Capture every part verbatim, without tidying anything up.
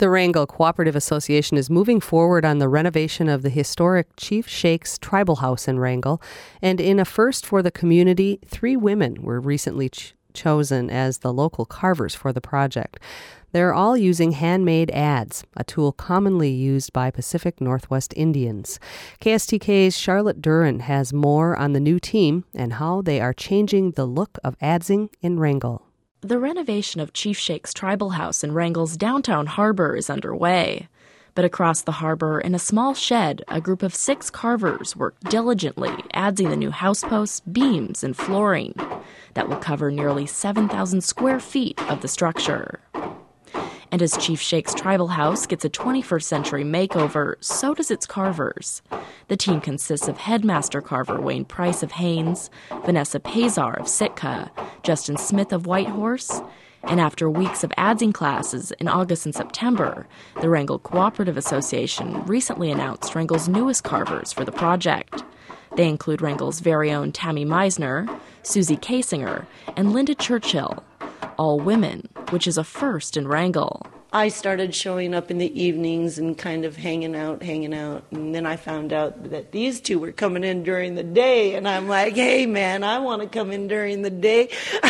The Wrangell Cooperative Association is moving forward on the renovation of the historic Chief Shakes Tribal House in Wrangell, and in a first for the community, three women were recently ch- chosen as the local carvers for the project. They're all using handmade adze, a tool commonly used by Pacific Northwest Indians. K S T K's Charlotte Duran has more on the new team and how they are changing the look of adzing in Wrangell. The renovation of Chief Shakes Tribal House in Wrangell's downtown harbor is underway. But across the harbor, in a small shed, a group of six carvers work diligently adzing the new house posts, beams, and flooring that will cover nearly seven thousand square feet of the structure. And as Chief Shakes Tribal House gets a twenty-first century makeover, so does its carvers. The team consists of headmaster carver Wayne Price of Haines, Vanessa Pazar of Sitka, Justin Smith of Whitehorse, and after weeks of adzing classes in August and September, the Wrangell Cooperative Association recently announced Wrangell's newest carvers for the project. They include Wrangell's very own Tammy Meisner, Susie Kasinger, and Linda Churchill, all women, which is a first in Wrangell. I started showing up in the evenings and kind of hanging out, hanging out, and then I found out that these two were coming in during the day, and I'm like, hey, man, I want to come in during the day.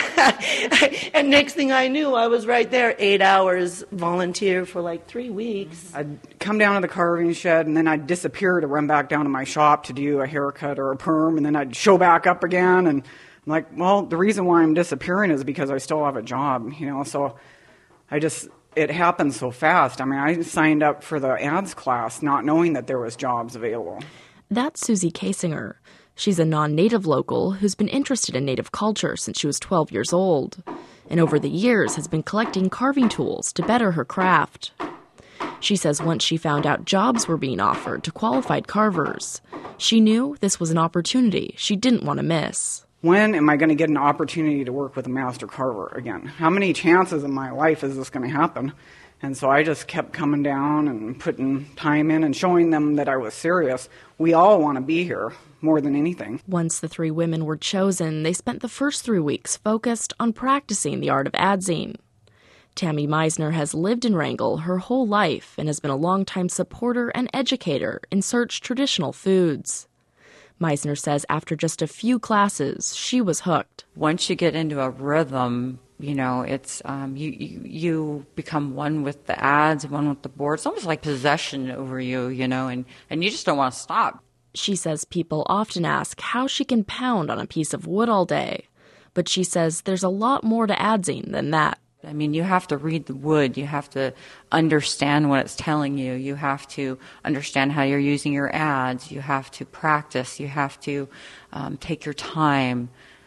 And next thing I knew, I was right there, eight hours, volunteer for like three weeks. I'd come down to the carving shed, and then I'd disappear to run back down to my shop to do a haircut or a perm, and then I'd show back up again, and I'm like, well, the reason why I'm disappearing is because I still have a job, you know, so I just... It happened so fast. I mean, I signed up for the ads class not knowing that there was jobs available. That's Susie Kasinger. She's a non-native local who's been interested in native culture since she was twelve years old, and over the years has been collecting carving tools to better her craft. She says once she found out jobs were being offered to qualified carvers, she knew this was an opportunity she didn't want to miss. When am I going to get an opportunity to work with a master carver again? How many chances in my life is this going to happen? And so I just kept coming down and putting time in and showing them that I was serious. We all want to be here more than anything. Once the three women were chosen, they spent the first three weeks focused on practicing the art of adzing. Tammy Meisner has lived in Wrangell her whole life and has been a longtime supporter and educator in Search traditional foods. Meisner says after just a few classes, she was hooked. Once you get into a rhythm, you know, it's um, you, you you become one with the adze, one with the board. It's almost like possession over you, you know, and, and you just don't want to stop. She says people often ask how she can pound on a piece of wood all day. But she says there's a lot more to adzing than that. I mean, you have to read the wood. You have to understand what it's telling you. You have to understand how you're using your adze. You have to practice. You have to um, take your time.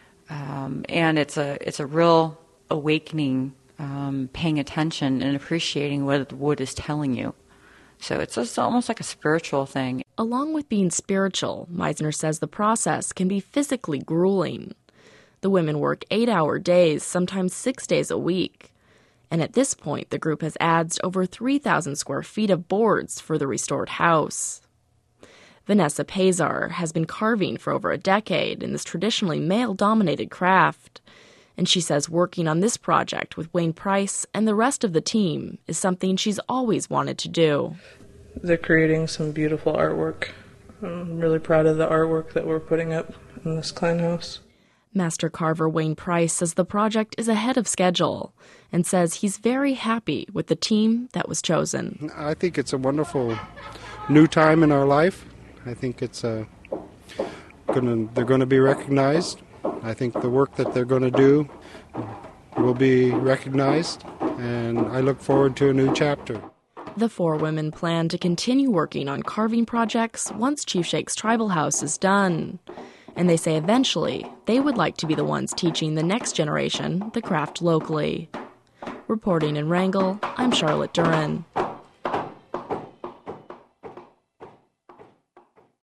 Um, and it's a it's a real awakening, um, paying attention and appreciating what the wood is telling you. So it's just almost like a spiritual thing. Along with being spiritual, Meisner says the process can be physically grueling. The women work eight-hour days, sometimes six days a week. And at this point, the group has adzed over three thousand square feet of boards for the restored house. Vanessa Pazar has been carving for over a decade in this traditionally male-dominated craft. And she says working on this project with Wayne Price and the rest of the team is something she's always wanted to do. They're creating some beautiful artwork. I'm really proud of the artwork that we're putting up in this clan house. Master carver Wayne Price says the project is ahead of schedule and says he's very happy with the team that was chosen. I think it's a wonderful new time in our life. I think it's uh, gonna, they're going to be recognized. I think the work that they're going to do will be recognized, and I look forward to a new chapter. The four women plan to continue working on carving projects once Chief Shakes Tribal House is done. And they say eventually they would like to be the ones teaching the next generation the craft locally. Reporting in Wrangell, I'm Charlotte Duran.